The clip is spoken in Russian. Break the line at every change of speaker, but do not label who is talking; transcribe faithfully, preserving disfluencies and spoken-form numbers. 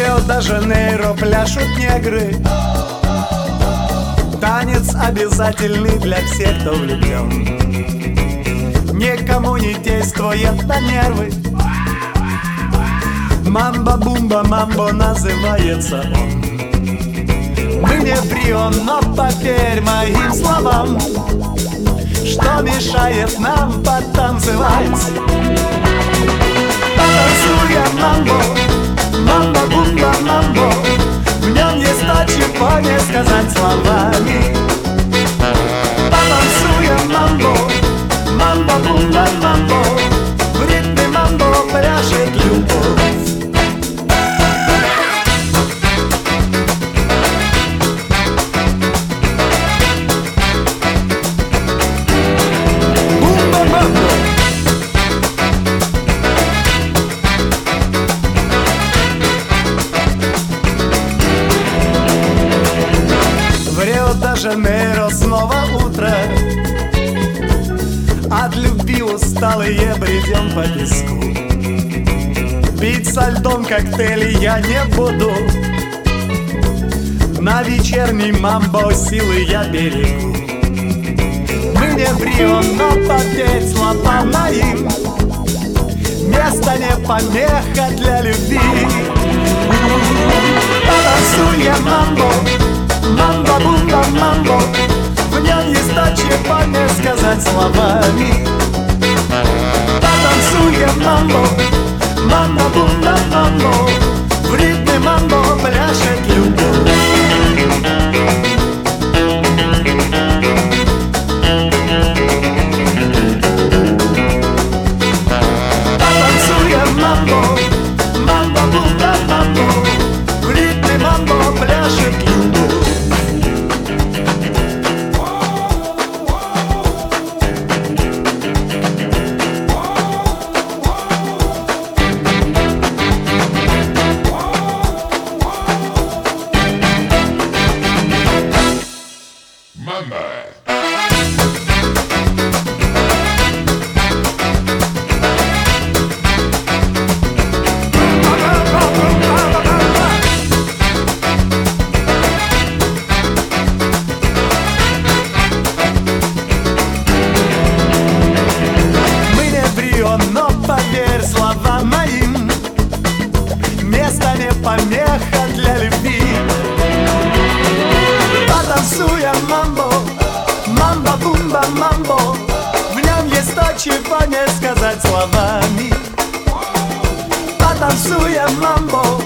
Рио-де-Жанейро пляшут негры. Танец обязательный для всех, кто влюблен. Никому не действует на нервы. Мамба-бумба, мамбо называется он. Мы не в Рио, но поверь моим словам, что мешает нам потанцевать. Потанцуем мамбо, мамба-бумба, мамбо. В нем есть то, чего не сказать словами. Потанцуем мамбо, мамба-бумба, мамбо. В ритме мамбо пляшет любовь. Рио-де-Жанейро снова утро. От любви усталые бредем по песку. Пить со льдом коктейли я не буду. На вечерний мамбо силы я берегу. Мы не в Рио, но поверь словам моим, место не помеха для любви. Потанцуем мамбо, мамба-бумба, мамбо. В нем есть то, чего не сказать словами. Потанцуем мамбо, мамба-бумба, мамбо. В ритме мамбо пляшет любовь. Потанцуем мамбо, мамба-бумба, мамбо. В ритме мамбо пляшет любовь. Но поверь словам моим, место не помеха для любви. Потанцуем мамбо, мамба-бумба, мамбо. В нем есть то, чего не сказать словами. Потанцуем мамбо,